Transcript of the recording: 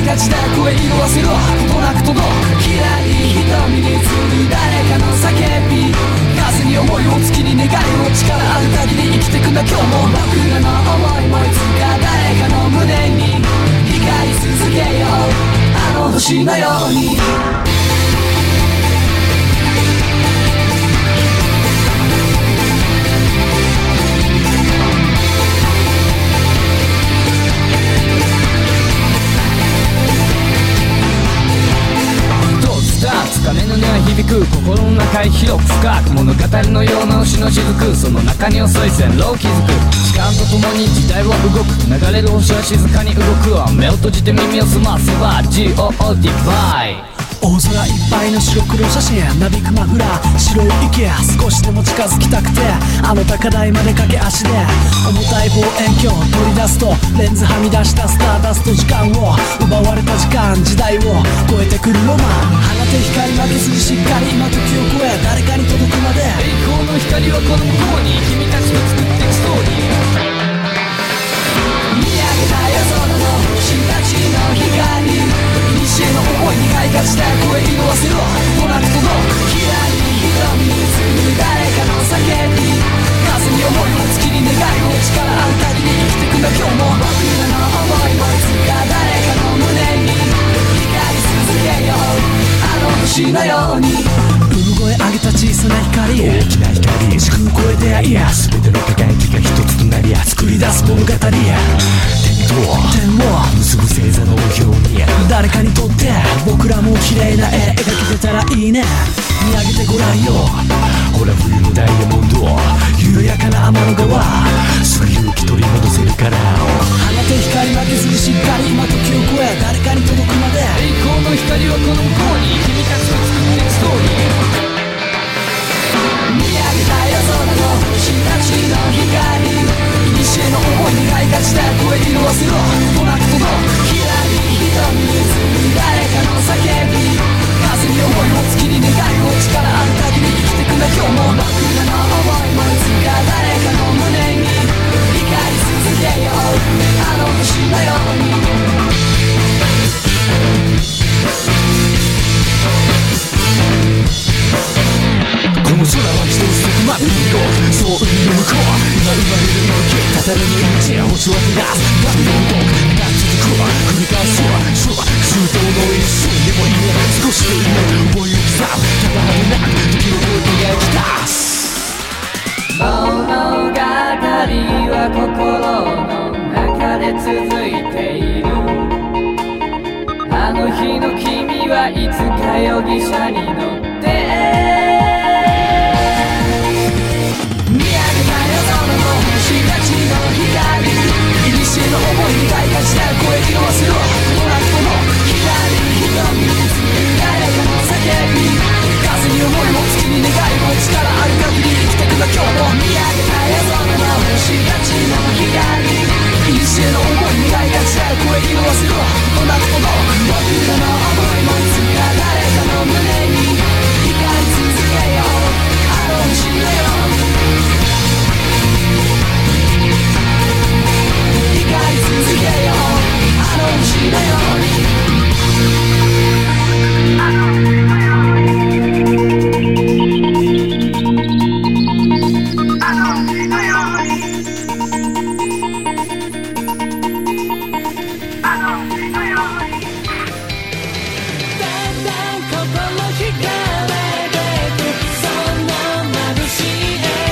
がちだ声色あせろことなく届くきらり瞳に映る誰かの叫び風に思いを月に願いを力ある限り生きてくんだ今日も僕らの思いもいつか誰かの胸に光り続けようあの星のように鐘の音は響く心の中へ広く深く物語のような星の雫その中に遅い線路を築く時間とともに時代は動く流れる星は静かに動く目を閉じて耳を澄ませば GOD バイ大空いっぱいの白黒写真なびくマフラー白い息少しでも近づきたくてあの高台まで駆け足で重たい望遠鏡取り出すとレンズはみ出したスターダスト時間を奪われた時間時代を超えてくるロマン放て光負けずにしっかり今時を超え誰かに届くまで栄光の光はこの向こうに君たちが作っていくストーリー見上げた夜空の星たちの光西への思いに開花した声色あせろとなく届くきらり瞳に映る誰かの叫び風に思いを月に願いを力ある限り生きてくんだ今日も僕らの思いもいつか誰かの胸に光り続けようあの星のように産声上げた小さな光大きな光時空を超えていや全ての輝きが一つとなり作り出す物語点を結ぶ星座のように誰かにとって僕らも綺麗な絵描けてたらいいね見上げてごらんよほら冬のダイヤモンド緩やかな天の川すぐ勇気取り戻せるから放て光負けずにしっかり今時を超え誰かに届くまで栄光の光はこの向こうに君たちが作っていくストーリー見上げた夜空の星たちの光西への思いに開花した声色あせろとなく届くきらり瞳に映る誰かの叫び風に思いを月に願いを力ある限り生きてくんだ今日も僕らの思いもいつか誰かの胸に光り続けようあの星のようにこの空は一つそこまでの色そう海の向こう今生まれる命たたらぬ命星は照らすバビロンドークが続く繰り返す周到の一瞬でもいいね少しでいいね思いを刻むただ派手なく時を超えて描き出す物語は心の中で続いているあの日の君はいつか容疑者に乗って